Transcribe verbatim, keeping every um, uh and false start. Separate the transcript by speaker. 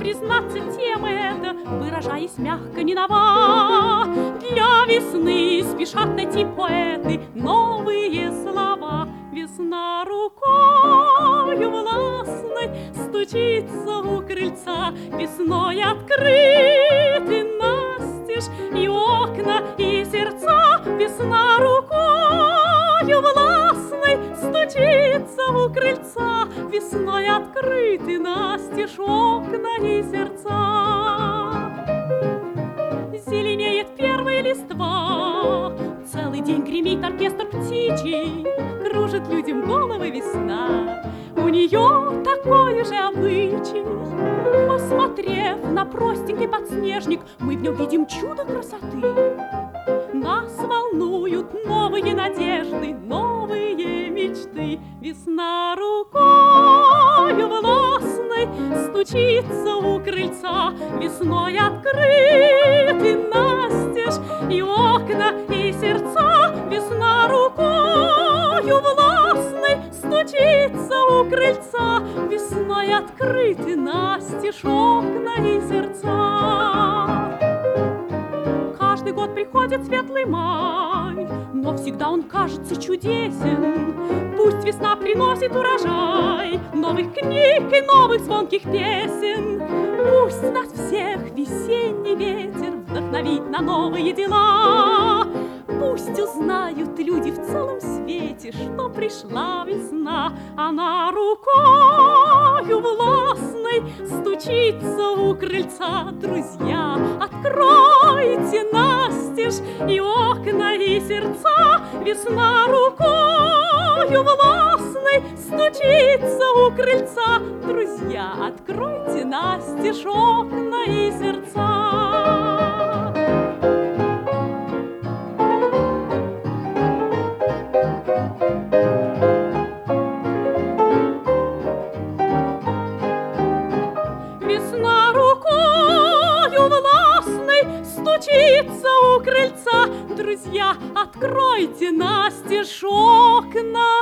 Speaker 1: признаться, тема эта, выражаясь мягко, не нова. Для весны спешат найти поэты новые слова. Весна рукою властной стучится у крыльца, весной открыты настежь и окна, и сердца. Весна рукою властной стучится у крыльца, весной открыты настежь окна и сердца. Зеленеет первая листва, целый день гремит оркестр птичий, кружит людям головы весна. У нее такой же обычай. Посмотрев на простенький подснежник, мы в нем видим чудо красоты. Нас волнуют новые надежды, новые мечты. Весна рукою властной стучится у крыльца, весной открыты настежь и окна, и сердца. Весна рукою властной стучится у крыльца, весной открыты настежь окна и сердца. Каждый год приходит светлый май, но всегда он кажется чудесен. Пусть весна приносит урожай новых книг и новых звонких песен. Пусть нас всех весенний ветер вдохновит на новые дела. Пусть узнают люди в целом свете, что пришла весна. Она рукою властной стучится у крыльца. Друзья, откройте настежь и окна, и сердца. Весна рукою властной стучится у крыльца. Друзья, откройте настежь окна и сердца. Весна рукою властной стучится у крыльца. Друзья, откройте настежь окна